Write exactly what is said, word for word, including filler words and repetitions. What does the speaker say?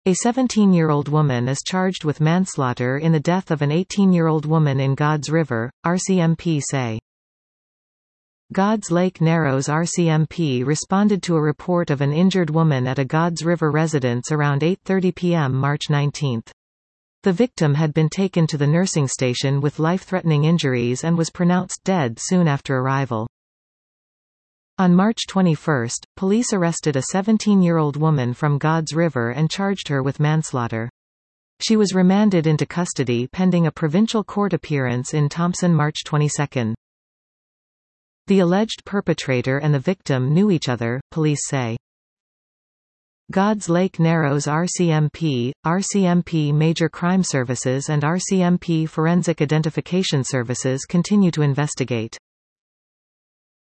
A seventeen-year-old woman is charged with manslaughter in the death of an eighteen-year-old woman in God's River, R C M P say. God's Lake Narrows R C M P responded to a report of an injured woman at a God's River residence around eight thirty p m March nineteenth. The victim had been taken to the nursing station with life-threatening injuries and was pronounced dead soon after arrival. On March twenty-first, police arrested a seventeen-year-old woman from God's River and charged her with manslaughter. She was remanded into custody pending a provincial court appearance in Thompson March twenty-second. The alleged perpetrator and the victim knew each other, police say. God's Lake Narrows R C M P, R C M P Major Crime Services and R C M P Forensic Identification Services continue to investigate.